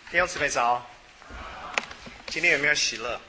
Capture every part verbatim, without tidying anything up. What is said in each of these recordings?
弟兄姊妹早，今天有没有喜乐？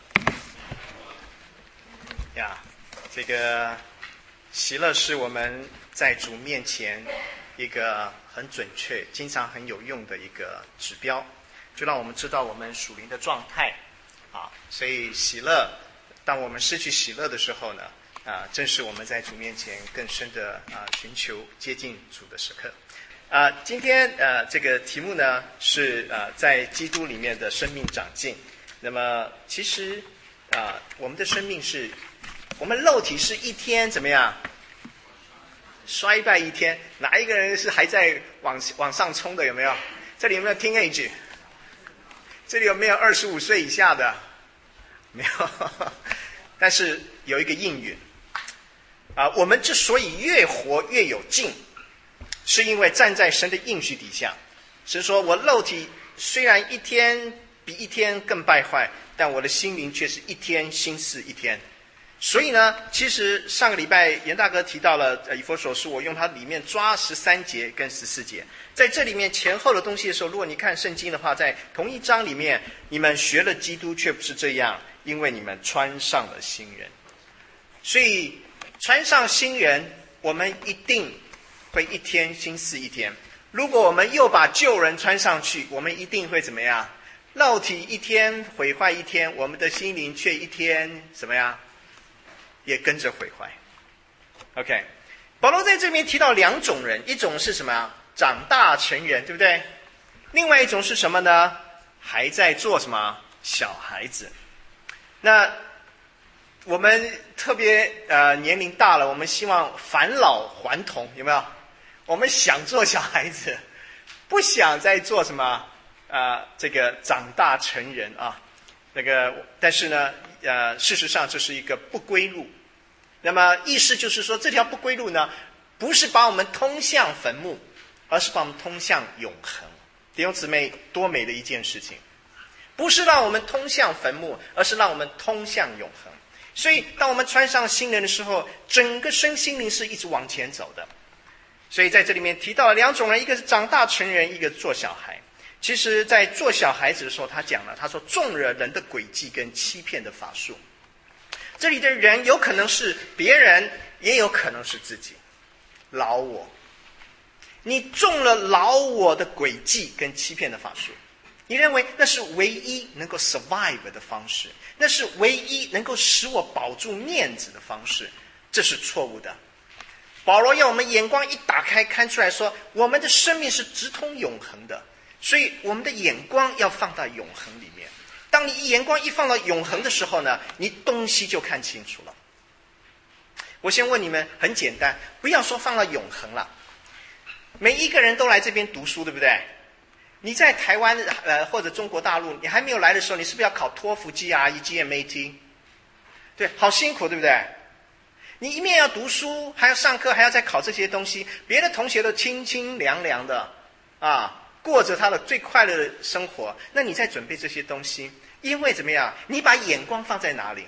呀，这个喜乐是我们在主面前一个很准确、经常很有用的一个指标，就让我们知道我们属灵的状态啊。所以喜乐，当我们失去喜乐的时候呢，啊，正是我们在主面前更深的啊寻求接近主的时刻。啊、呃，今天呃这个题目呢是呃在基督里面的生命长进。那么其实啊、呃，我们的生命是，我们肉体是一天怎么样衰败一天？哪一个人是还在往往上冲的？有没有？这里有没有 teenage？ 这里有没有二十五岁以下的？没有。但是有一个应允啊、呃，我们之所以越活越有劲。是因为站在神的应许底下，是说我肉体虽然一天比一天更败坏，但我的心灵却是一天新似一天。所以呢，其实上个礼拜严大哥提到了以弗所书，我用它里面抓十三节跟十四节，在这里面前后的东西的时候，如果你看圣经的话，在同一章里面，你们学了基督却不是这样，因为你们穿上了新人。所以穿上新人，我们一定会一天新似一天。如果我们又把旧人穿上去，我们一定会怎么样？肉体一天毁坏一天，我们的心灵却一天怎么样？也跟着毁坏。OK， 保罗在这边提到两种人，一种是什么？长大成人，对不对？另外一种是什么呢？还在做什么？小孩子。那我们特别呃年龄大了，我们希望返老还童，有没有？我们想做小孩子，不想再做什么呃这个长大成人啊。那个但是呢呃事实上这是一个不归路。那么意思就是说，这条不归路呢，不是把我们通向坟墓，而是把我们通向永恒。弟兄姊妹，多美的一件事情！不是让我们通向坟墓，而是让我们通向永恒。所以当我们穿上新人的时候，整个身心灵是一直往前走的。所以在这里面提到了两种人，一个是长大成人，一个做小孩。其实在做小孩子的时候，他讲了，他说中了人的诡计跟欺骗的法术。这里的人有可能是别人，也有可能是自己。老我，你中了老我的诡计跟欺骗的法术，你认为那是唯一能够 survive 的方式，那是唯一能够使我保住面子的方式，这是错误的。保罗要我们眼光一打开，看出来说，我们的生命是直通永恒的，所以我们的眼光要放到永恒里面。当你眼光一放到永恒的时候呢，你东西就看清楚了。我先问你们，很简单，不要说放到永恒了，每一个人都来这边读书，对不对？你在台湾呃或者中国大陆，你还没有来的时候，你是不是要考托福、G R E、G M A T？ 对，好辛苦，对不对？你一面要读书，还要上课，还要再考这些东西，别的同学都清清凉凉的啊，过着他的最快乐的生活，那你在准备这些东西，因为怎么样？你把眼光放在哪里？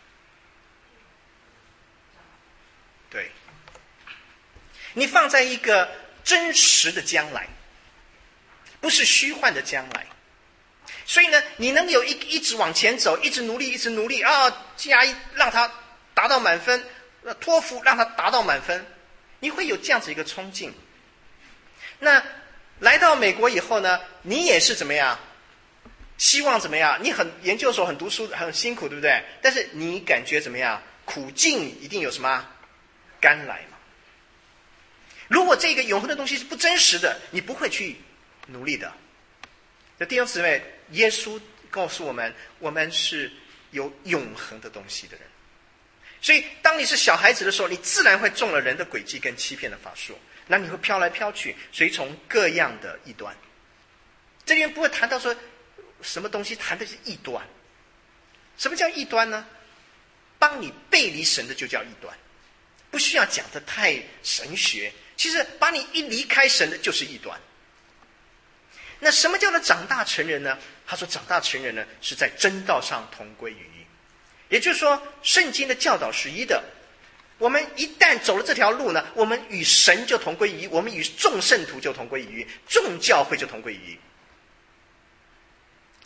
对，你放在一个真实的将来，不是虚幻的将来。所以呢，你能有一一直往前走，一直努力，一直努力啊 ，G R E 让他达到满分，托福让他达到满分，你会有这样子一个冲劲。那来到美国以后呢，你也是怎么样？希望怎么样？你很研究所很读书很辛苦，对不对？但是你感觉怎么样？苦尽一定有什么甘来嘛？如果这个永恒的东西是不真实的，你不会去努力的。那弟兄姊妹，耶稣告诉我们，我们是有永恒的东西的人。所以当你是小孩子的时候，你自然会中了人的诡计跟欺骗的法术，那你会飘来飘去，随从各样的异端。这里面不会谈到说什么东西，谈的是异端。什么叫异端呢？帮你背离神的就叫异端，不需要讲的太神学，其实把你一离开神的就是异端。那什么叫做长大成人呢？他说长大成人呢，是在真道上同归于一。也就是说，圣经的教导是一的，我们一旦走了这条路呢，我们与神就同归于一，我们与众圣徒就同归于一，众教会就同归于一。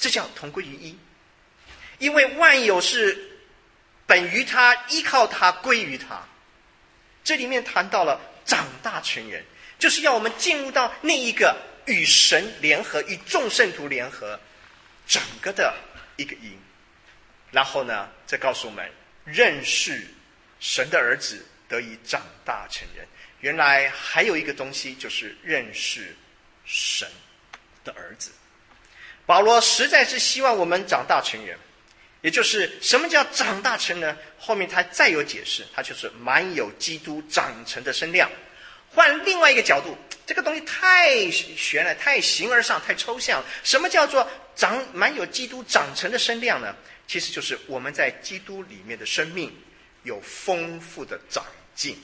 这叫同归于一。因为万有是本于他，依靠他，归于他。这里面谈到了长大成人，就是要我们进入到那一个与神联合，与众圣徒联合，整个的一个一。然后呢，再告诉我们认识神的儿子，得以长大成人。原来还有一个东西，就是认识神的儿子。保罗实在是希望我们长大成人，也就是什么叫长大成人？后面他再有解释，他就是满有基督长成的身量。换另外一个角度，这个东西太玄了，太形而上，太抽象。什么叫做长满有基督长成的身量呢？其实就是我们在基督里面的生命有丰富的长进，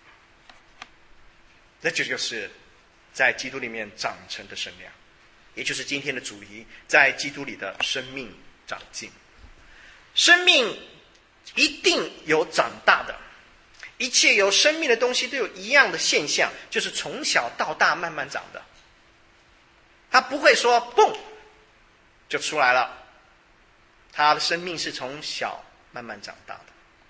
那这就是在基督里面长成的身量，也就是今天的主题，在基督里的生命长进。生命一定有长大的，一切有生命的东西都有一样的现象，就是从小到大慢慢长的。它不会说蹦就出来了，他的生命是从小慢慢长大的。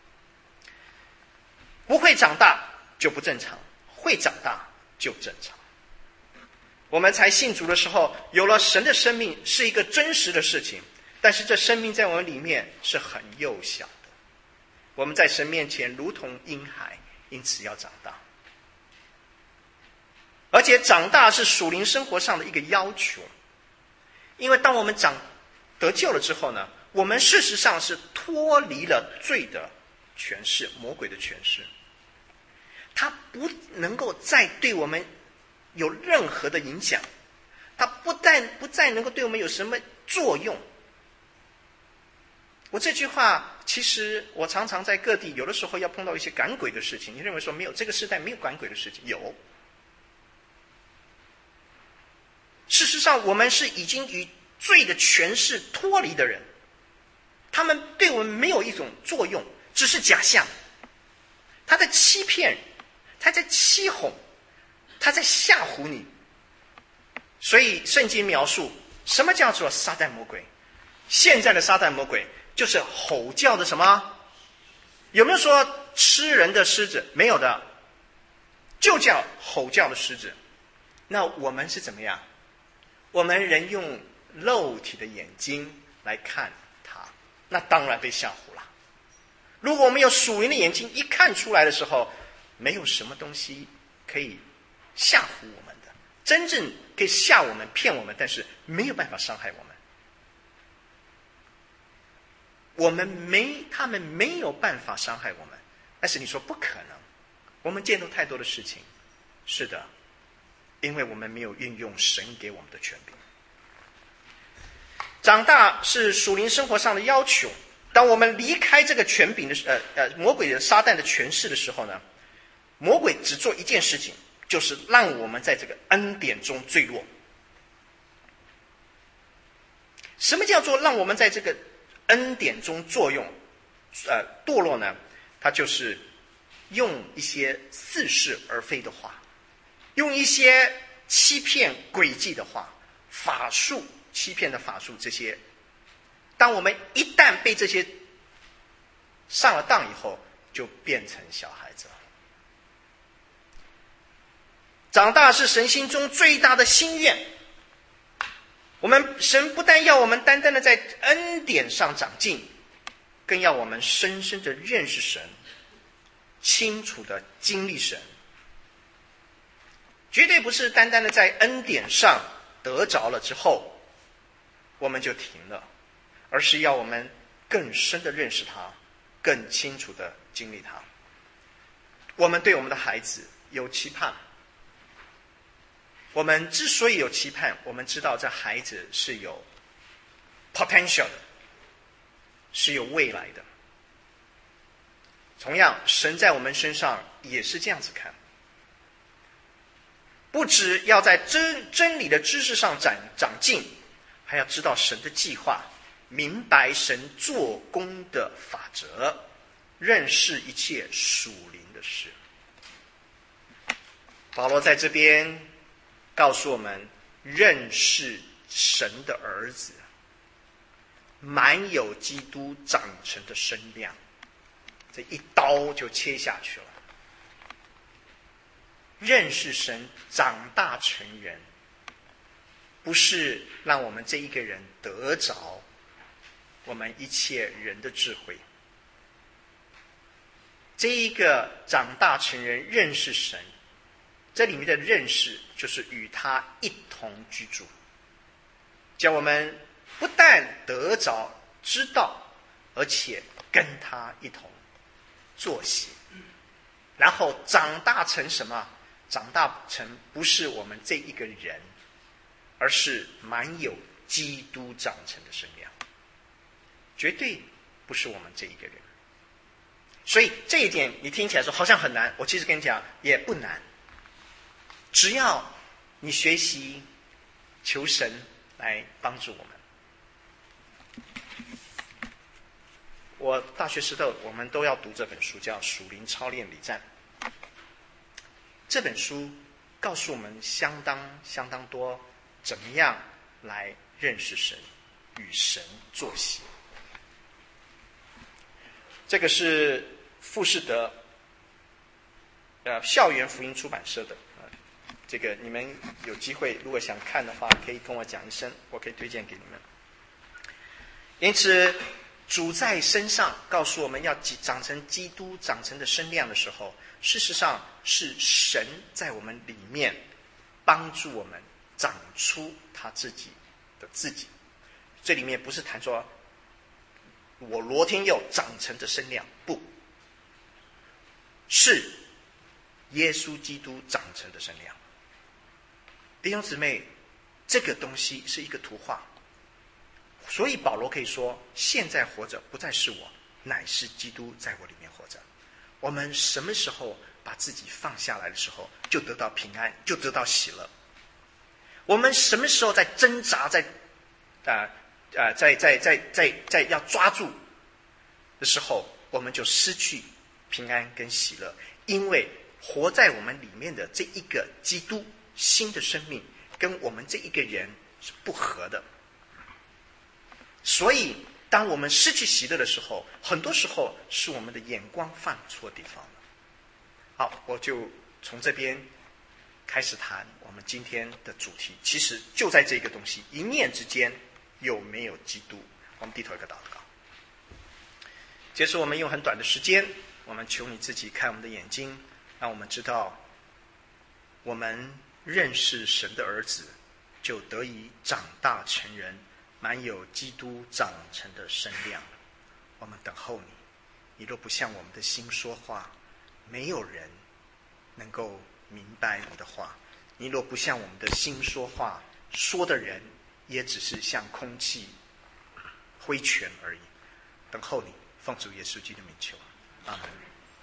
不会长大就不正常，会长大就正常。我们才信主的时候，有了神的生命是一个真实的事情，但是这生命在我们里面是很幼小的。我们在神面前如同婴孩，因此要长大。而且长大是属灵生活上的一个要求，因为当我们长得救了之后呢，我们事实上是脱离了罪的权势，魔鬼的权势。他不能够再对我们有任何的影响，他不但不再能够对我们有什么作用。我这句话，其实我常常在各地，有的时候要碰到一些赶鬼的事情，你认为说没有，这个时代没有赶鬼的事情，有。事实上，我们是已经与罪的权势脱离的人，他们对我们没有一种作用，只是假象。他在欺骗，他在欺哄，他在吓唬你。所以圣经描述什么叫做撒旦魔鬼？现在的撒旦魔鬼就是吼叫的什么？有没有说吃人的狮子？没有的，就叫吼叫的狮子。那我们是怎么样？我们人用肉体的眼睛来看他，那当然被吓唬了。如果我们有属灵的眼睛，一看出来的时候，没有什么东西可以吓唬我们的，真正可以吓我们、骗我们，但是没有办法伤害我们。我们没，他们没有办法伤害我们。但是你说不可能，我们见到太多的事情。是的，因为我们没有运用神给我们的权柄。长大是属灵生活上的要求。当我们离开这个权柄的呃呃魔鬼的撒旦的权势的时候呢，魔鬼只做一件事情，就是让我们在这个恩典中坠落。什么叫做让我们在这个恩典中作用呃堕落呢？它就是用一些似是而非的话，用一些欺骗诡计的话，法术欺骗的法术，这些当我们一旦被这些上了当以后，就变成小孩子了。长大是神心中最大的心愿。我们神不但要我们单单的在恩典上长进，更要我们深深的认识神，清楚的经历神。绝对不是单单的在恩典上得着了之后我们就停了，而是要我们更深的认识他，更清楚的经历他。我们对我们的孩子有期盼，我们之所以有期盼，我们知道这孩子是有 potential 的，是有未来的。同样，神在我们身上也是这样子看，不只要在真真理的知识上长长进，还要知道神的计划，明白神做工的法则，认识一切属灵的事。保罗在这边告诉我们，认识神的儿子满有基督长成的身量，这一刀就切下去了。认识神，长大成人，不是让我们这一个人得着我们一切人的智慧。这一个长大成人认识神，这里面的认识就是与他一同居住，叫我们不但得着知道，而且跟他一同作息，然后长大成什么？长大成不是我们这一个人，而是满有基督长成的身量，绝对不是我们这一个人。所以这一点你听起来说好像很难，我其实跟你讲也不难，只要你学习求神来帮助我们。我大学时候我们都要读这本书，叫《属灵操练礼赞》。这本书告诉我们相当相当多怎么样来认识神，与神作息。这个是富士德呃校园福音出版社的，呃，这个你们有机会如果想看的话，可以跟我讲一声，我可以推荐给你们。因此，主在身上告诉我们要长成基督长成的身量的时候，事实上是神在我们里面帮助我们长出他自己的自己。这里面不是谈说我罗天佑长成的身量，不是耶稣基督长成的身量。弟兄姊妹，这个东西是一个图画，所以保罗可以说，现在活着不再是我，乃是基督在我里面活着。我们什么时候把自己放下来的时候，就得到平安，就得到喜乐。我们什么时候在挣扎，在啊啊在在在在在要抓住的时候，我们就失去平安跟喜乐，因为活在我们里面的这一个基督新的生命，跟我们这一个人是不合的。所以当我们失去喜乐的时候，很多时候是我们的眼光放错地方了。好，我就从这边开始谈我们今天的主题，其实就在这个东西，一念之间有没有基督。我们低头一个祷告。接着我们用很短的时间，我们求你自己开我们的眼睛，让我们知道我们认识神的儿子，就得以长大成人，满有基督长成的身量。我们等候你，你若不向我们的心说话，没有人能够明白你的话。你若不向我们的心说话，说的人也只是像空气挥拳而已。等候你，奉主耶稣基督的名求，阿门。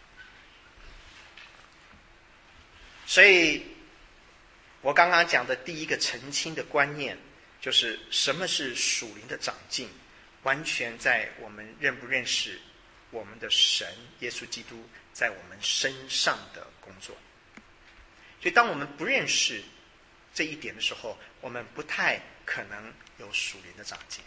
所以我刚刚讲的第一个澄清的观念，就是什么是属灵的长进，完全在我们认不认识我们的神耶稣基督在我们身上的工作。所以当我们不认识这一点的时候，我们不太可能有属灵的长进。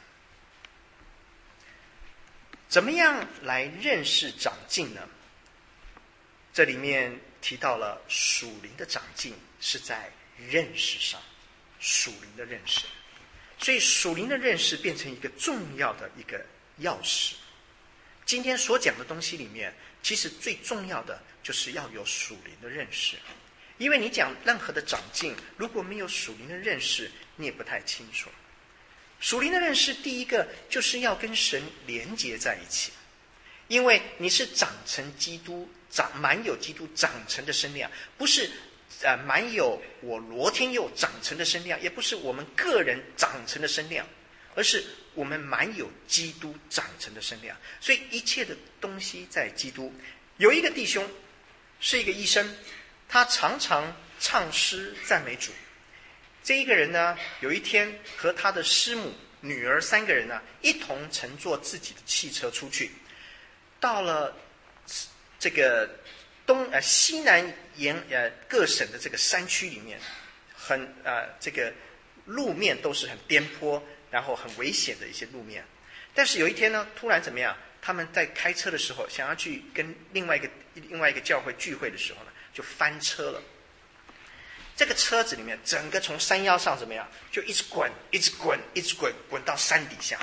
怎么样来认识长进呢？这里面提到了属灵的长进是在认识上，属灵的认识。所以属灵的认识变成一个重要的一个钥匙。今天所讲的东西里面，其实最重要的就是要有属灵的认识。因为你讲任何的长进，如果没有属灵的认识，你也不太清楚。属灵的认识，第一个就是要跟神连结在一起，因为你是长成基督，长满有基督长成的身量，不是呃满有我罗天佑长成的身量，也不是我们个人长成的身量，而是我们满有基督长成的身量。所以一切的东西在基督。有一个弟兄是一个医生，他常常唱诗赞美主。这一个人呢，有一天和他的师母、女儿三个人呢，一同乘坐自己的汽车出去，到了这个东呃西南沿呃各省的这个山区里面，很呃这个路面都是很颠簸，然后很危险的一些路面。 但是有一天呢，突然怎么样？他们在开车的时候，想要去跟另外一个另外一个教会聚会的时候呢，就翻车了。这个车子里面，整个从山腰上怎么样，就一直滚，一直滚，一直滚，滚到山底下。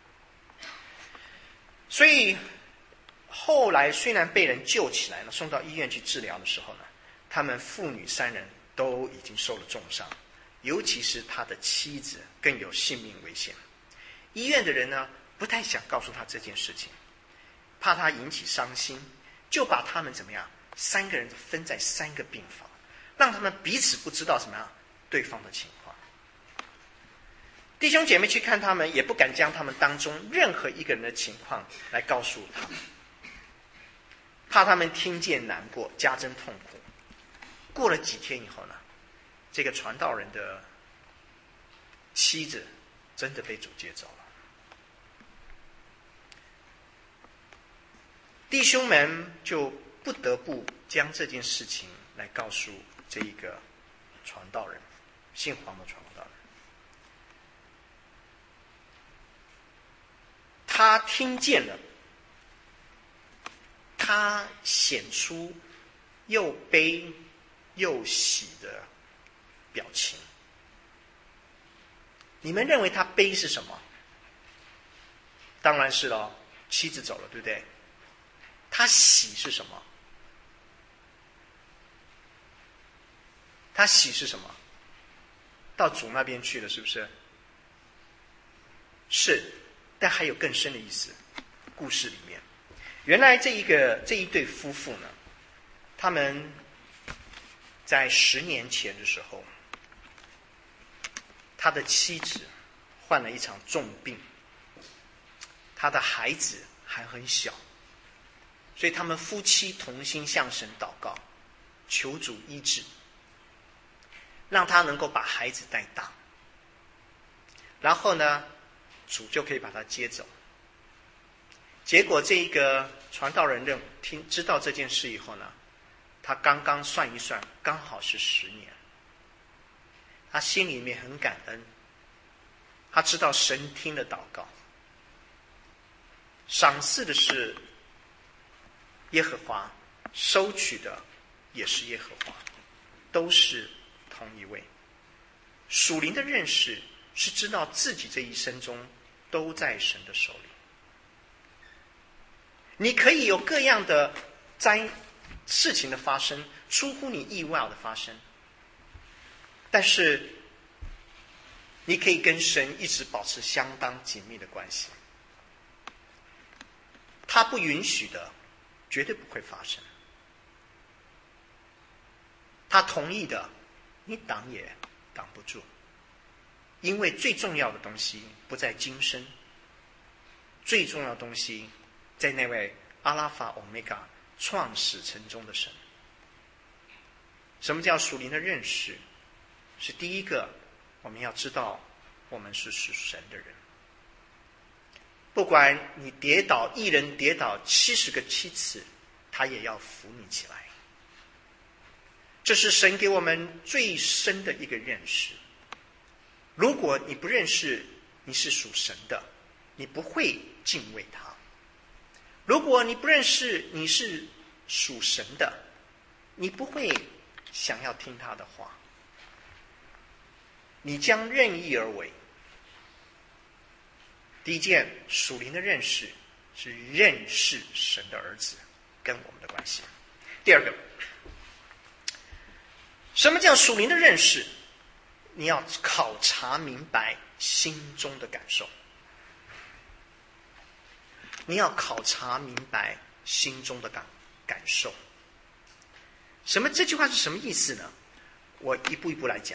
所以后来虽然被人救起来了，送到医院去治疗的时候呢，他们父女三人都已经受了重伤，尤其是他的妻子更有性命危险。医院的人呢，不太想告诉他这件事情，怕他引起伤心，就把他们怎么样，三个人分在三个病房，让他们彼此不知道什么样对方的情况。弟兄姐妹去看他们，也不敢将他们当中任何一个人的情况来告诉他们，怕他们听见难过，加增痛苦。过了几天以后呢，这个传道人的妻子真的被主接走了。弟兄们就不得不将这件事情来告诉这一个传道人，姓黄的传道人。他听见了，他显出又悲又喜的表情。你们认为他悲是什么？当然是咯，妻子走了，对不对？他喜是什么？他喜是什么？到主那边去了，是不是？是，但还有更深的意思。故事里面，原来这一个这一对夫妇呢，他们在十年前的时候，他的妻子患了一场重病，他的孩子还很小。所以他们夫妻同心向神祷告，求主医治，让他能够把孩子带大，然后呢，主就可以把他接走。结果这一个传道人认听知道这件事以后呢，他刚刚算一算，刚好是十年。他心里面很感恩，他知道神听了祷告，赏赐的是耶和华，收取的也是耶和华，都是同一位。属灵的认识是知道自己这一生中都在神的手里。你可以有各样的灾事情的发生，出乎你意外的发生，但是你可以跟神一直保持相当紧密的关系。他不允许的绝对不会发生，他同意的你挡也挡不住，因为最重要的东西不在今生，最重要的东西在那位阿拉法欧米伽创始成终的神。什么叫属灵的认识？是第一个，我们要知道我们是属神的人。不管你跌倒，一人跌倒七十个七次，他也要扶你起来。这是神给我们最深的一个认识。如果你不认识你是属神的，你不会敬畏他。如果你不认识你是属神的，你不会想要听他的话，你将任意而为。第一件属灵的认识是认识神的儿子跟我们的关系。第二个，什么叫属灵的认识？你要考察明白心中的感受，你要考察明白心中的感感受。什么？这句话是什么意思呢？我一步一步来讲。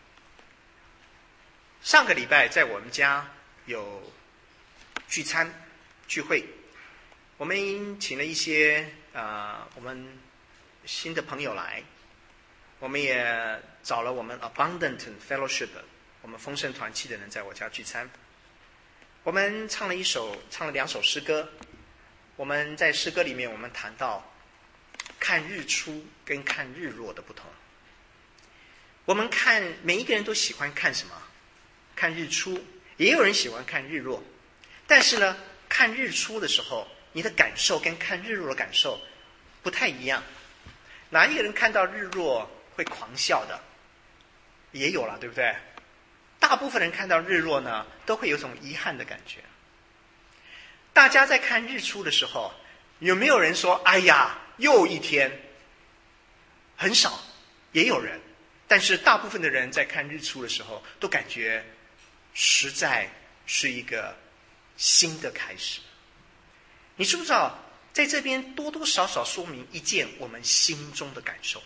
上个礼拜在我们家有聚餐聚会，我们请了一些呃我们新的朋友来，我们也找了我们 Abundant Fellowship 我们丰盛团契的人在我家聚餐。我们唱了一首唱了两首诗歌，我们在诗歌里面我们谈到看日出跟看日落的不同。我们看每一个人都喜欢看什么？看日出，也有人喜欢看日落。 但是呢，看日出的时候，你的感受跟看日落的感受不太一样。哪一个人看到日落会狂笑的？也有了，对不对？大部分人看到日落呢，都会有种遗憾的感觉。大家在看日出的时候，有没有人说哎呀又一天？很少，也有人，但是大部分的人在看日出的时候都感觉实在是一个新的开始。你知不知道在这边多多少少说明一件我们心中的感受？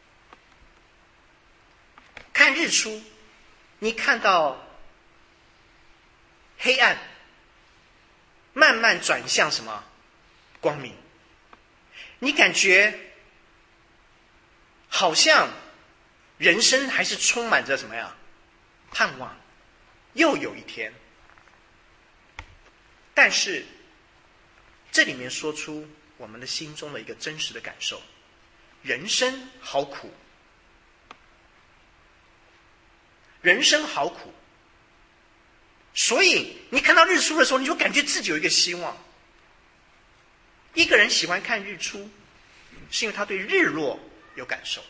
看日出，你看到黑暗慢慢转向什么？光明。你感觉好像人生还是充满着什么呀？盼望，又有一天。但是这里面说出我们的心中的一个真实的感受：人生好苦，人生好苦。所以你看到日出的时候，你就感觉自己有一个希望。一个人喜欢看日出，是因为他对日落有感受。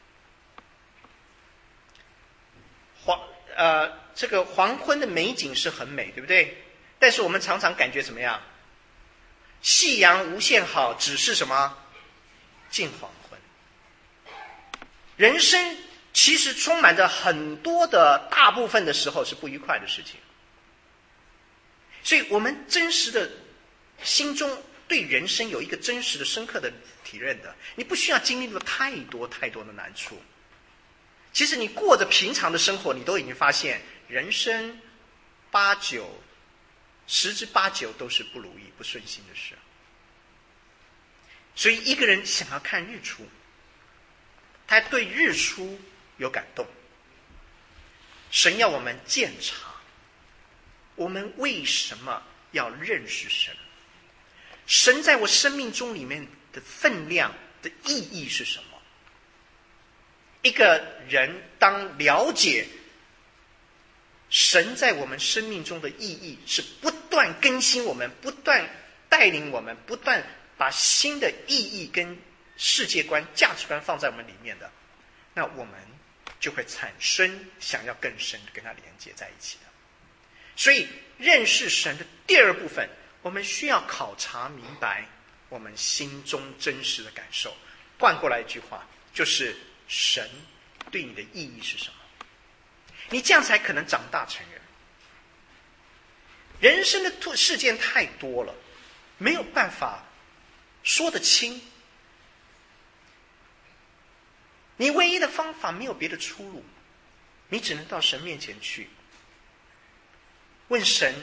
黄呃，这个黄昏的美景是很美，对不对？但是我们常常感觉怎么样？夕阳无限好，只是什么？近黄昏。人生其实充满着很多的，大部分的时候是不愉快的事情。所以我们真实的心中对人生有一个真实的深刻的体认的，你不需要经历了太多太多的难处。其实你过着平常的生活，你都已经发现人生八九十之八九都是不如意不顺心的事。所以一个人想要看日出，他对日出有感动。神要我们鉴察我们为什么要认识神，神在我生命中里面的分量的意义是什么。一个人当了解神在我们生命中的意义，是不断更新我们，不断带领我们，不断把新的意义跟世界观价值观放在我们里面的，那我们就会产生想要更深的跟他连接在一起的。所以认识神的第二部分，我们需要考察明白我们心中真实的感受。换过来一句话，就是神对你的意义是什么？你这样才可能长大成人。人生的事件太多了，没有办法说得清。你唯一的方法没有别的出路，你只能到神面前去问神：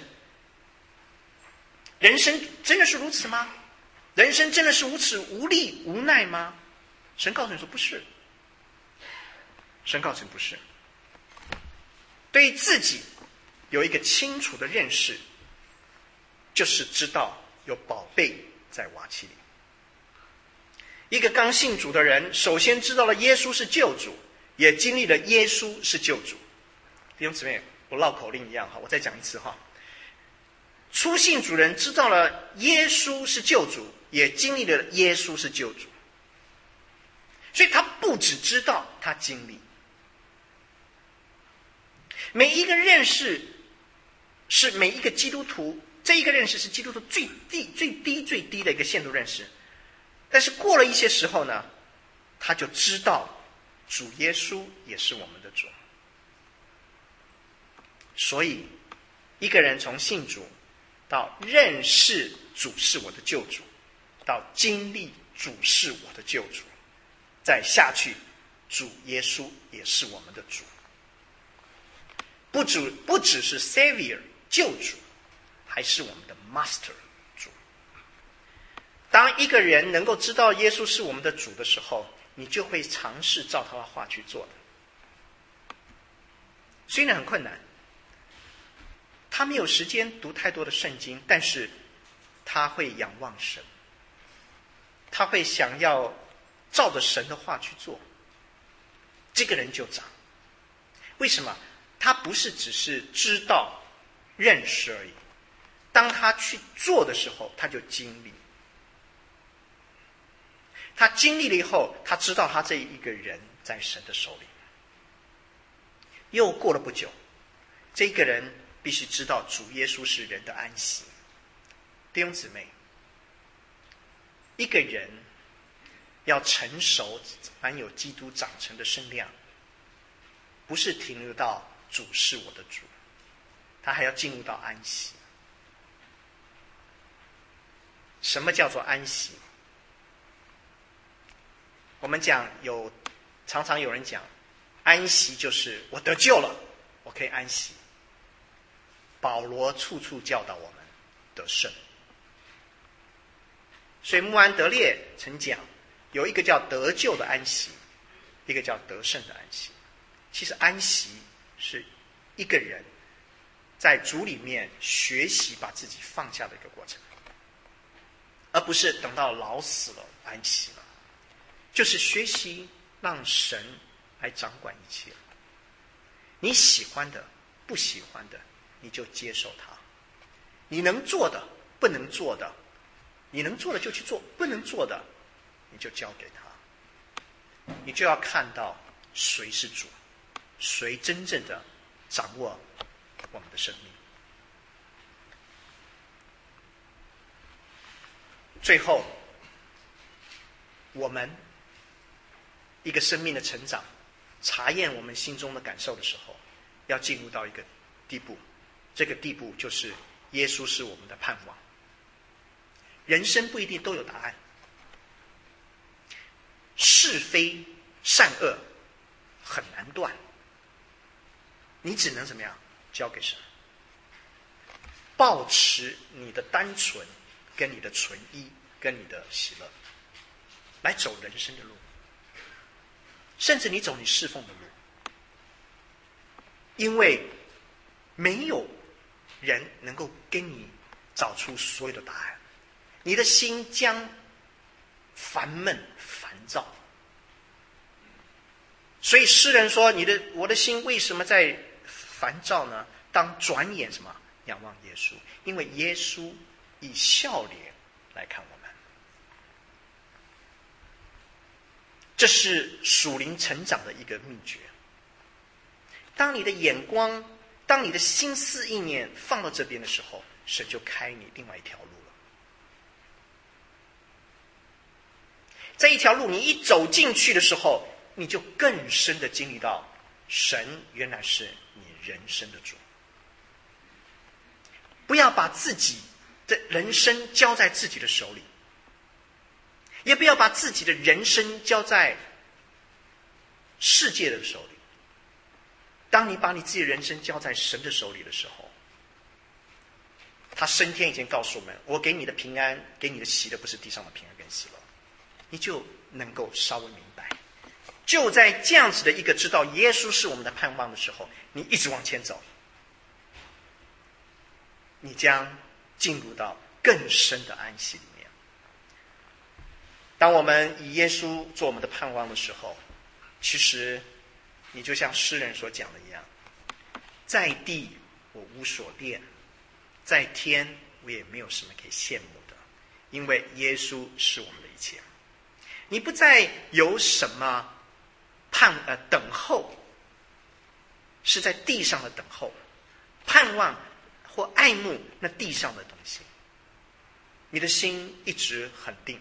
人生真的是如此吗？人生真的是如此无力无奈吗？神告诉你说不是。神告诉你不是。对自己有一个清楚的认识，就是知道有宝贝在瓦器里。一个刚信主的人，首先知道了耶稣是救主，也经历了耶稣是救主。弟兄姊妹，我绕口令一样哈，我再讲一次哈。初信主人知道了耶稣是救主，也经历了耶稣是救主。所以他不只知道，他经历。每一个认识是每一个基督徒，这一个认识是基督徒最低最低最低的一个限度认识。但是过了一些时候呢，他就知道主耶稣也是我们的主。所以一个人从信主到认识主是我的救主，到经历主是我的救主，再下去主耶稣也是我们的主。不只不只是 Savior 救主，还是我们的 Master 主。当一个人能够知道耶稣是我们的主的时候，你就会尝试照他的话去做的。虽然很困难，他没有时间读太多的圣经，但是他会仰望神，他会想要照着神的话去做，这个人就长。为什么？他不是只是知道认识而已， 当他去做的时候，他就经历。他经历了以后，他知道他这一个人在神的手里。又过了不久，这个人必须知道主耶稣是人的安息。弟兄姊妹，一个人要成熟，满有基督长成的身量，不是停留到主是我的主，他还要进入到安息。什么叫做安息？我们讲有，常常有人讲，安息就是我得救了，我可以安息。保罗处处教导我们得胜。所以穆安德烈曾讲，有一个叫得救的安息，一个叫得胜的安息。其实安息是一个人在主里面学习把自己放下的一个过程，而不是等到老死了安息了。就是学习让神来掌管一切，你喜欢的不喜欢的你就接受它，你能做的不能做的，你能做的就去做，不能做的你就交给他。你就要看到谁是主，谁真正的掌握我们的生命。最后，我们一个生命的成长，查验我们心中的感受的时候，要进入到一个地步，这个地步就是耶稣是我们的盼望。人生不一定都有答案，是非善恶很难断，你只能怎么样？交给神，保持你的单纯跟你的纯一跟你的喜乐，来走人生的路，甚至你走你侍奉的路。因为没有人能够跟你找出所有的答案，你的心将烦闷烦躁。所以诗人说，你的我的心为什么在烦躁呢？当转眼什么仰望耶稣，因为耶稣以笑脸来看我们。这是属灵成长的一个秘诀。当你的眼光，当你的心思意念放到这边的时候，神就开你另外一条路了。这一条路你一走进去的时候，你就更深的经历到神原来是你人生的主。不要把自己的人生交在自己的手里，也不要把自己的人生交在世界的手里。当你把你自己的人生交在神的手里的时候，他升天已经告诉我们，我给你的平安，给你的喜乐，不是地上的平安跟喜乐，你就能够稍微明白。就在这样子的一个知道耶稣是我们的盼望的时候，你一直往前走，你将进入到更深的安息里面。当我们以耶稣做我们的盼望的时候，其实你就像诗人所讲的一样，在地我无所恋，在天我也没有什么可以羡慕的，因为耶稣是我们的一切。你不再有什么盼呃等候，是在地上的等候，盼望或爱慕那地上的东西，你的心一直很定。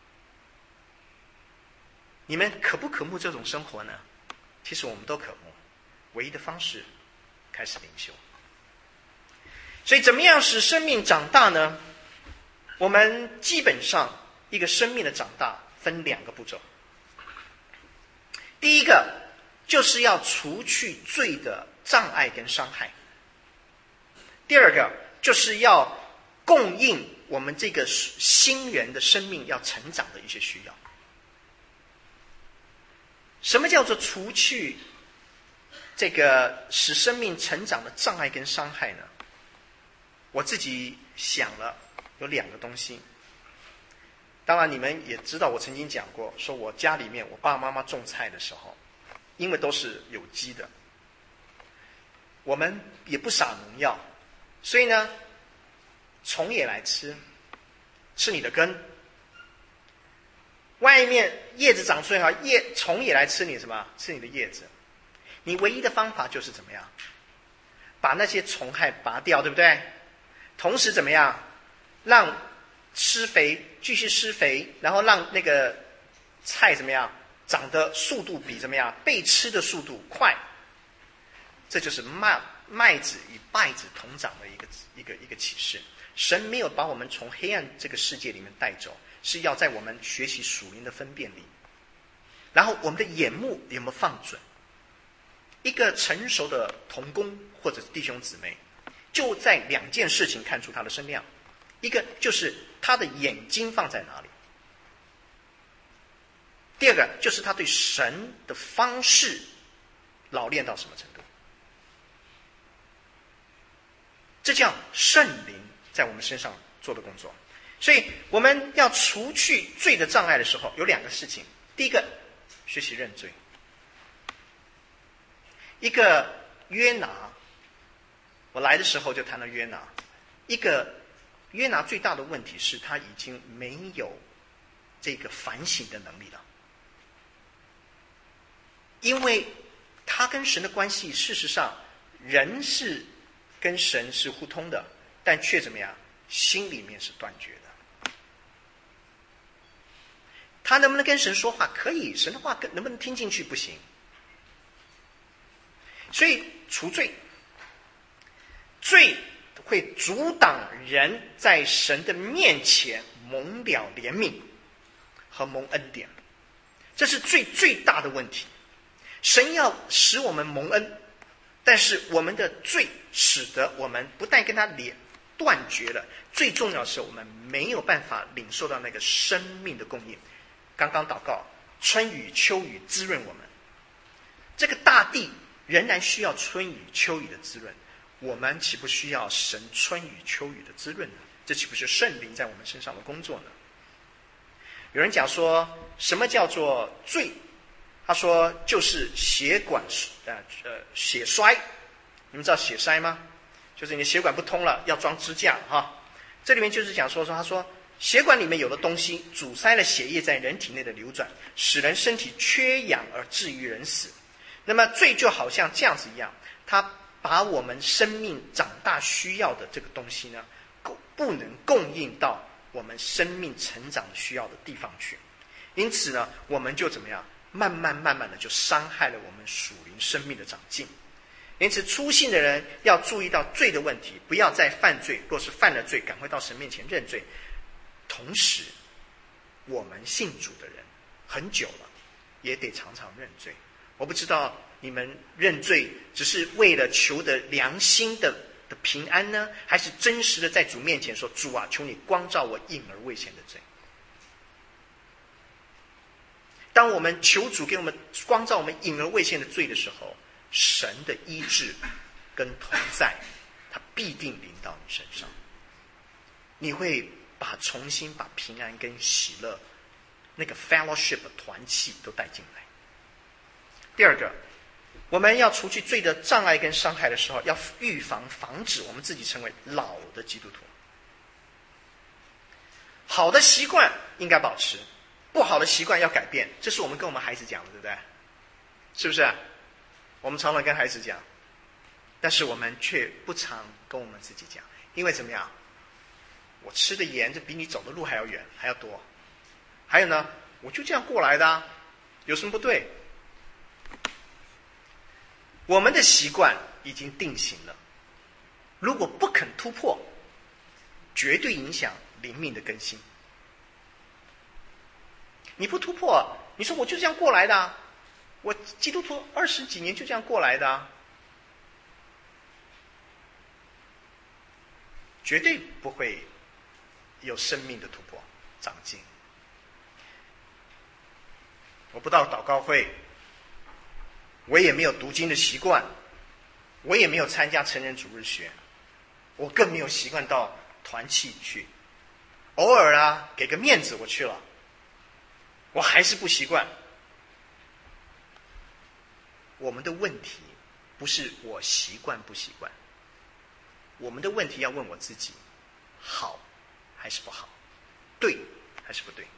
你们渴不渴慕这种生活呢？其实我们都渴慕，唯一的方式开始灵修。所以怎么样使生命长大呢？我们基本上一个生命的长大分两个步骤。第一个就是要除去罪的障碍跟伤害，第二个就是要供应我们这个新人的生命要成长的一些需要。什么叫做除去这个使生命成长的障碍跟伤害呢？我自己想了有两个东西。当然你们也知道，我曾经讲过，说我家里面我爸爸妈妈种菜的时候，因为都是有机的，我们也不撒农药，所以呢虫也来吃，吃你的根；外面叶子长出来好，叶虫也来吃你什么？吃你的叶子。你唯一的方法就是怎么样？把那些虫害拔掉，对不对？同时怎么样？让施肥继续施肥，然后让那个菜怎么样？长的速度比怎么样？被吃的速度快。这就是麦麦子与稗子同长的一个一个一个启示。神没有把我们从黑暗这个世界里面带走，是要在我们学习属灵的分辨力。然后我们的眼目有没有放准？一个成熟的同工或者是弟兄姊妹，就在两件事情看出他的身量。一个就是他的眼睛放在哪里，第二个就是他对神的方式老练到什么程度。这叫圣灵在我们身上做的工作。所以我们要除去罪的障碍的时候，有两个事情。第一个，学习认罪。一个约拿，我来的时候就谈到约拿。一个约拿最大的问题是他已经没有这个反省的能力了，因为他跟神的关系，事实上人是跟神是互通的，但却怎么样？心里面是断绝的。他能不能跟神说话？可以，神的话能不能听进去？不行。所以除罪，罪会阻挡人在神的面前蒙了怜悯和蒙恩典，这是最最大的问题。神要使我们蒙恩，但是我们的罪使得我们不但跟他连断绝了，最重要的是我们没有办法领受到那个生命的供应。刚刚祷告，春雨秋雨滋润我们，这个大地仍然需要春雨秋雨的滋润，我们岂不需要神春雨秋雨的滋润呢？这岂不是圣灵在我们身上的工作呢？有人讲说，什么叫做罪？他说就是血管呃呃血衰。你们知道血衰吗？就是你的血管不通了，要装支架哈。这里面就是讲说说，他说血管里面有的东西阻塞了血液在人体内的流转，使人身体缺氧而至于人死。那么罪就好像这样子一样，它把我们生命长大需要的这个东西呢，不能供应到我们生命成长需要的地方去。因此呢，我们就怎么样，慢慢慢慢的就伤害了我们属灵生命的长进。因此初信的人要注意到罪的问题，不要再犯罪，若是犯了罪，赶快到神面前认罪。同时我们信主的人很久了，也得常常认罪。我不知道你们认罪只是为了求得良心的的平安呢，还是真实的在主面前说，主啊，求你光照我隐而未显的罪。当我们求主给我们光照我们隐而未现的罪的时候，神的医治跟同在，他必定临到你身上。你会把重新把平安跟喜乐那个 fellowship 团契都带进来。第二个，我们要除去罪的障碍跟伤害的时候，要预防防止我们自己成为老的基督徒。好的习惯应该保持，不好的习惯要改变，这是我们跟我们孩子讲的，对不对？是不是？我们常常跟孩子讲，但是我们却不常跟我们自己讲。因为怎么样？我吃的盐就比你走的路还要远，还要多。还有呢，我就这样过来的啊，有什么不对？我们的习惯已经定型了，如果不肯突破，绝对影响灵命的更新。你不突破，你说我就这样过来的啊，我基督徒二十几年就这样过来的啊，绝对不会有生命的突破长进。我不到祷告会，我也没有读经的习惯，我也没有参加成人主日学，我更没有习惯到团契去。偶尔啊，给个面子我去了，我还是不习惯。我们的问题不是我习惯不习惯，我们的问题要问我自己， 好还是不好，对还是不对。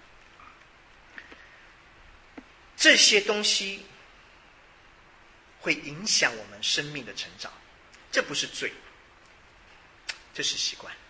这些东西会影响我们生命的成长，这不是罪，这是习惯。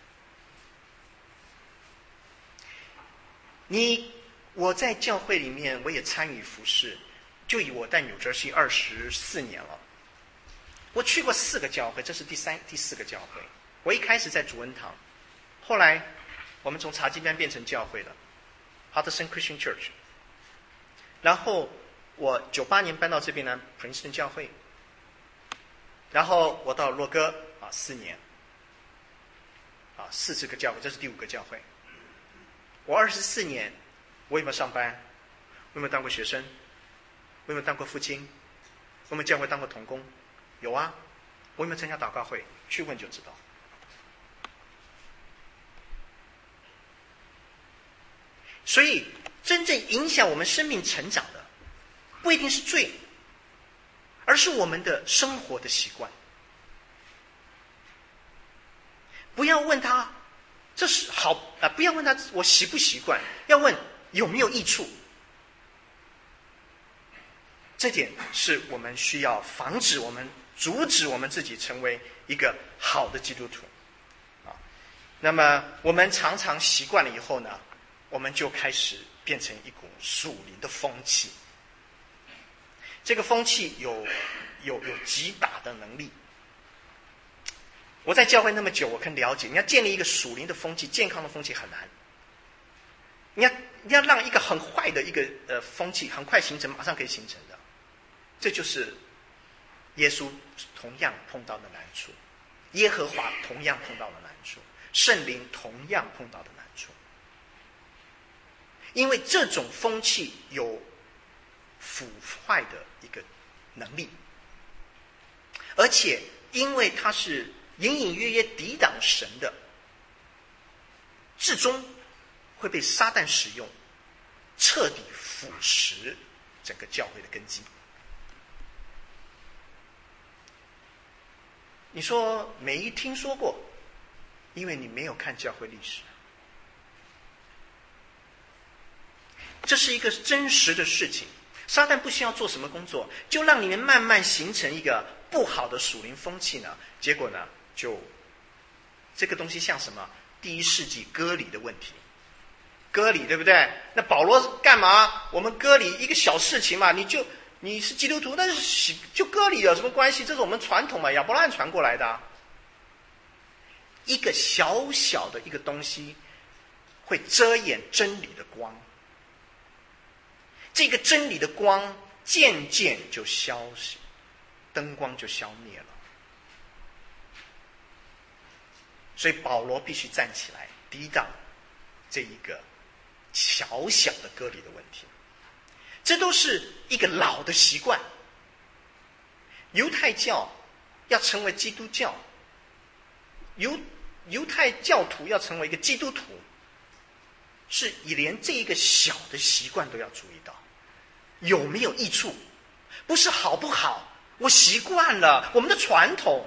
你我在教会里面，我也参与服事，就以我在纽泽西二十四年了，我去过四个教会，这是第三第四个教会。我一开始在主恩堂，后来我们从茶基班变成教会了 Hudson Christian Church， 然后我九八年搬到这边呢 Princeton 教会，然后我到洛哥啊四年，啊四十个教会，这是第五个教会。我二十四年，我有没有上班？我有没有当过学生？我有没有当过父亲？我有没有教会当过同工？有啊。我有没有参加祷告会？去问就知道。所以，真正影响我们生命成长的，不一定是罪，而是我们的生活的习惯。不要问他这是好啊、呃！不要问他我习不习惯，要问有没有益处。这点是我们需要防止我们、阻止我们自己成为一个好的基督徒啊。那么我们常常习惯了以后呢，我们就开始变成一股属灵的风气。这个风气有有有极大的能力。我在教会那么久，我很了解，你要建立一个属灵的风气、健康的风气很难。你要你要让一个很坏的一个呃风气很快形成，马上可以形成的，这就是耶稣同样碰到的难处，耶和华同样碰到的难处，圣灵同样碰到的难处。因为这种风气有腐坏的一个能力，而且因为它是隐隐约约抵挡神的，至终会被撒旦使用，彻底腐蚀整个教会的根基。你说没听说过，因为你没有看教会历史。这是一个真实的事情，撒旦不需要做什么工作，就让你们慢慢形成一个不好的属灵风气呢。结果呢，就这个东西像什么？第一世纪割礼的问题，割礼对不对？那保罗干嘛？我们割礼一个小事情嘛，你就你是基督徒，但是就割礼有什么关系？这是我们传统嘛，亚伯拉罕传过来的啊。一个小小的一个东西，会遮掩真理的光。这个真理的光渐渐就消失，灯光就消灭了。所以保罗必须站起来抵挡这一个小小的割礼的问题。这都是一个老的习惯。犹太教要成为基督教，犹犹太教徒要成为一个基督徒，是连这一个小的习惯都要注意到，有没有益处？不是好不好，我习惯了，我们的传统。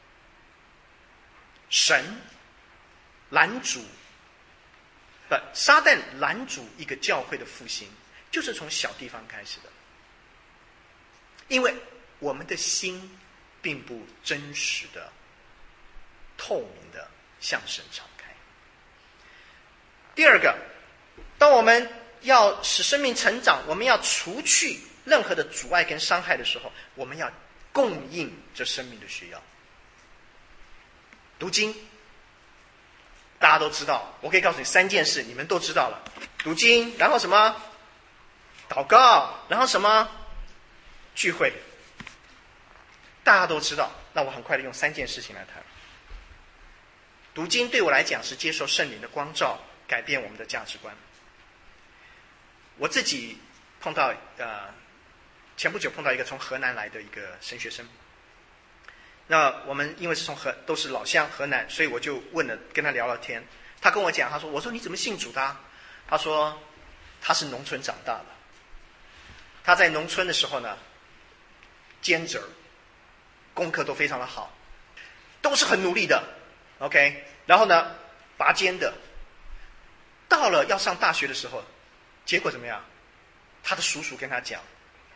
神拦阻，不，撒旦拦阻一个教会的复兴，就是从小地方开始的。因为我们的心并不真实的、透明的向神敞开。第二个，当我们要使生命成长，我们要除去任何的阻碍跟伤害的时候，我们要供应这生命的需要。读经，大家都知道，我可以告诉你三件事，你们都知道了。读经，然后什么？祷告，然后什么？聚会。大家都知道，那我很快的用三件事情来谈。读经对我来讲是接受圣灵的光照，改变我们的价值观。我自己碰到呃，前不久碰到一个从河南来的一个神学生。那我们因为是从河都是老乡河南，所以我就问了，跟他聊了天。他跟我讲，他说：“我说你怎么信主的啊？”他说他是农村长大的，他在农村的时候呢，兼职，功课都非常的好，都是很努力的。OK， 然后呢， 拔尖的。到了要上大学的时候，结果怎么样？他的叔叔跟他讲：“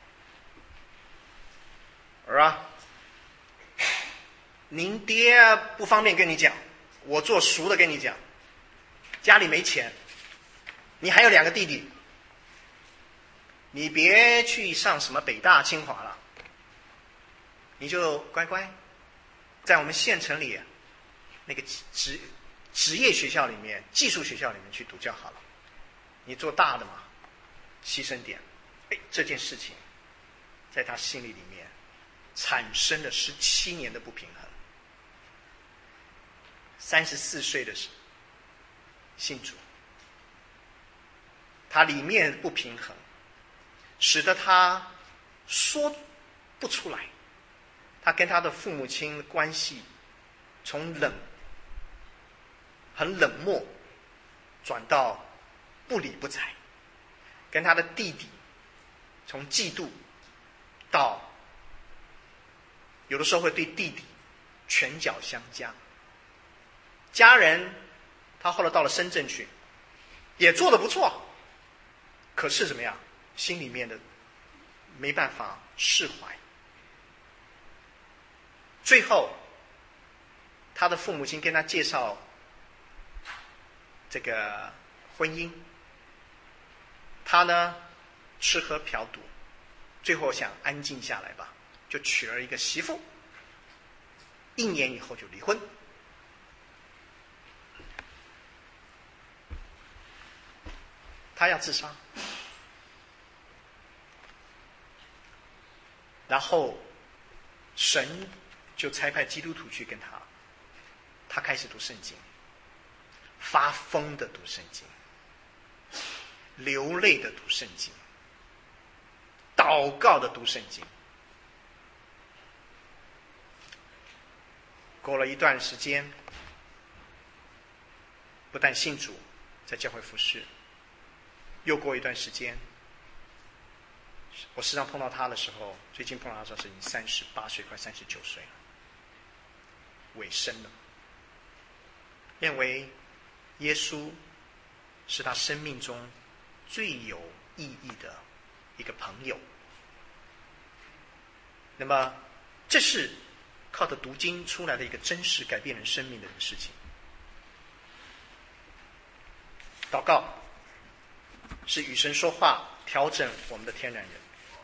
儿啊，您爹不方便跟你讲，我做熟的跟你讲，家里没钱，你还有两个弟弟，你别去上什么北大清华了，你就乖乖在我们县城里那个职职业学校里面、技术学校里面去读就好了。你做大的嘛，牺牲点。”哎，这件事情在他心里里面产生了十七年的不平衡。三十四岁的时候信主，他里面不平衡，使得他说不出来。他跟他的父母亲关系从冷、很冷漠，转到不理不睬。跟他的弟弟从嫉妒到有的时候会对弟弟拳脚相加。家人他后来到了深圳去，也做得不错，可是怎么样？心里面的没办法释怀。最后他的父母亲跟他介绍这个婚姻，他呢吃喝嫖赌，最后想安静下来吧，就娶了一个媳妇，一年以后就离婚。他要自杀，然后神就差派基督徒去跟他，他开始读圣经，发疯的读圣经，流泪的读圣经，祷告的读圣经。过了一段时间，不但信主，在教会服侍，又过一段时间，我时常碰到他的时候，最近碰到他的时候是已经三十八岁，快三十九岁了，尾声了。认为耶稣是他生命中最有意义的一个朋友。那么，这是靠着读经出来的一个真实改变人生命的事情。祷告是与神说话，调整我们的天然人。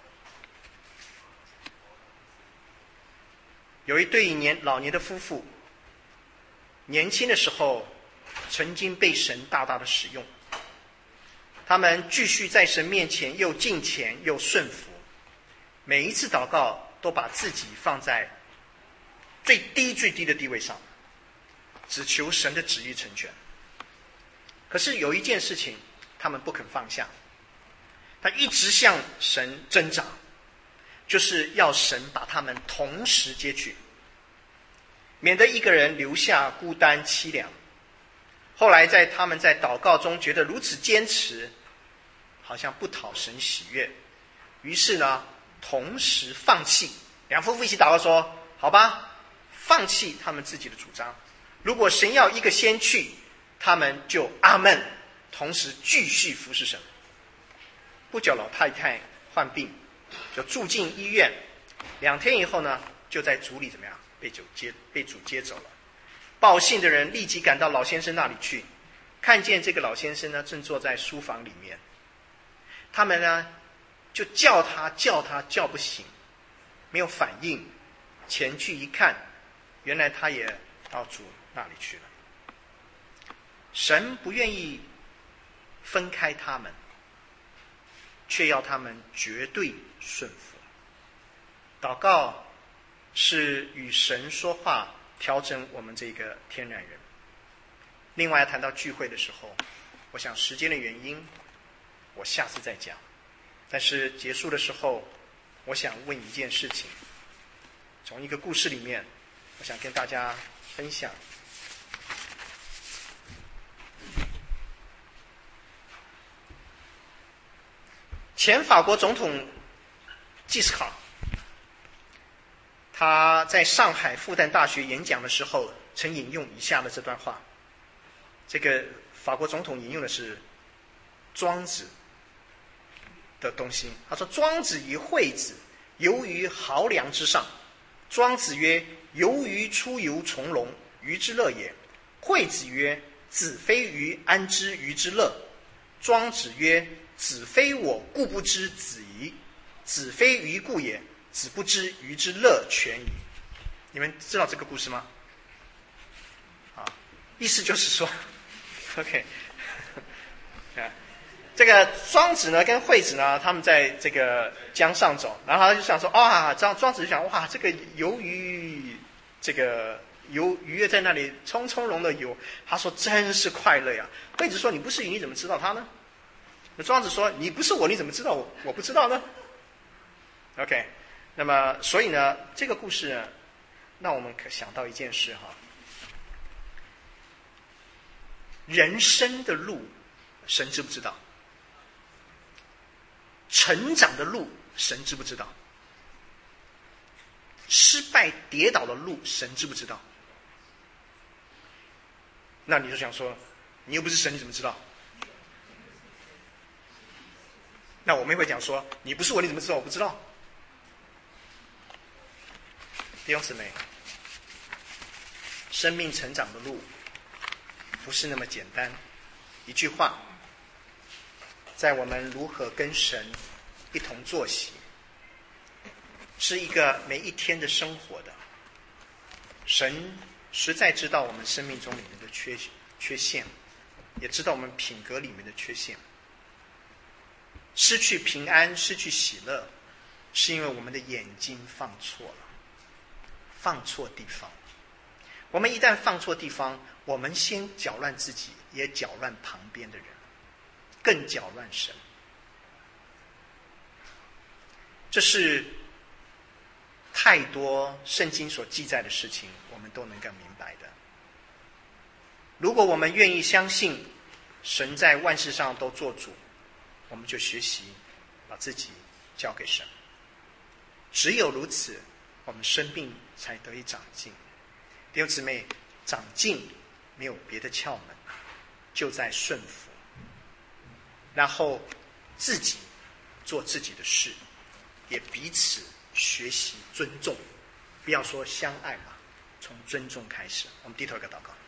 有一对年老年的夫妇，年轻的时候曾经被神大大的使用，他们继续在神面前又敬虔又顺服，每一次祷告都把自己放在最低最低的地位上，只求神的旨意成全。可是有一件事情他们不肯放下，他一直向神挣扎，就是要神把他们同时接去，免得一个人留下孤单凄凉。后来在他们在祷告中觉得如此坚持，好像不讨神喜悦，于是呢同时放弃。两夫妇一起祷告说，好吧，放弃他们自己的主张，如果神要一个先去，他们就阿们，同时继续服侍神。不久老太太患病，就住进医院，两天以后呢，就在主里怎么样被主接被主接走了。报信的人立即赶到老先生那里去，看见这个老先生呢正坐在书房里面，他们呢就叫他叫他叫不醒，没有反应，前去一看，原来他也到主那里去了。神不愿意分开他们，却要他们绝对顺服。祷告是与神说话，调整我们这个天然人。另外谈到聚会的时候，我想时间的原因，我下次再讲。但是结束的时候，我想问一件事情，从一个故事里面，我想跟大家分享。前法国总统季斯卡，他在上海复旦大学演讲的时候，曾引用以下的这段话： 这个法国总统引用的是庄子的东西。他说：“庄子与惠子游于濠梁之上。庄子曰：‘游鱼出游从容，鱼之乐也。’惠子曰：‘子非鱼，安知鱼之乐？’庄子曰：‘子非我，故不知子矣。子非鱼故也，子不知鱼之乐全矣。’”你们知道这个故事吗？啊，意思就是说 ，OK， 啊，这个庄子呢跟惠子呢，他们在这个江上走，然后他就想说，啊，庄庄子就想，哇，这个游鱼，这个游鱼跃在那里从从容的游，他说真是快乐呀。惠子说，你不是鱼，你怎么知道他呢？那庄子说，你不是我，你怎么知道我？我不知道呢。OK， 那么所以呢，这个故事呢，让我们可想到一件事哈，人生的路，神知不知道？成长的路，神知不知道？失败跌倒的路，神知不知道？那你就想说，你又不是神，你怎么知道？那我们也会讲说，你不是我，你怎么知道我不知道？弟兄姊妹，生命成长的路不是那么简单。一句话，在我们如何跟神一同作息，是一个每一天的生活的。神实在知道我们生命中里面的缺缺陷，也知道我们品格里面的缺陷。失去平安，失去喜乐，是因为我们的眼睛放错了，放错地方。我们一旦放错地方，我们先搅乱自己，也搅乱旁边的人，更搅乱神。这是太多圣经所记载的事情，我们都能够明白的。如果我们愿意相信神在万事上都做主，我们就学习把自己交给神。只有如此，我们生命才得以长进。弟兄姊妹，长进没有别的窍门，就在顺服，然后自己做自己的事，也彼此学习尊重。不要说相爱吧，从尊重开始。我们低头一个祷告。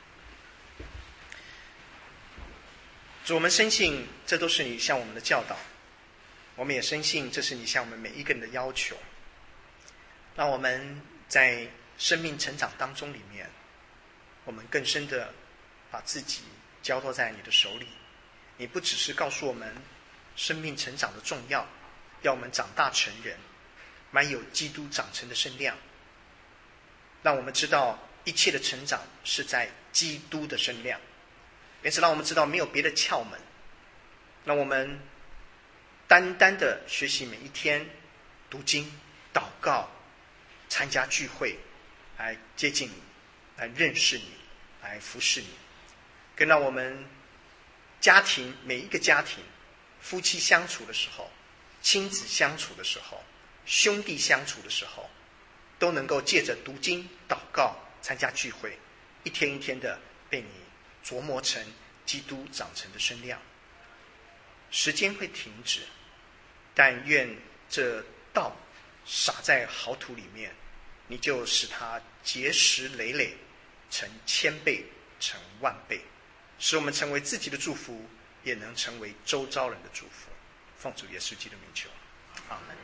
主，我们深信这都是你向我们的教导，我们也深信这是你向我们每一个人的要求。让我们在生命成长当中里面，我们更深的把自己交托在你的手里。你不只是告诉我们生命成长的重要，要我们长大成人，满有基督长成的身量。让我们知道一切的成长是在基督的身量，因此让我们知道没有别的窍门。让我们单单的学习每一天读经、祷告、参加聚会，来接近你，来认识你，来服侍你。更让我们家庭，每一个家庭，夫妻相处的时候，亲子相处的时候，兄弟相处的时候，都能够借着读经、祷告、参加聚会，一天一天的被你琢磨成基督长成的身量。时间会停止，但愿这道撒在好土里面，你就使它结实累累，成千倍，成万倍，使我们成为自己的祝福，也能成为周遭人的祝福。奉主耶稣基督的名求，阿们。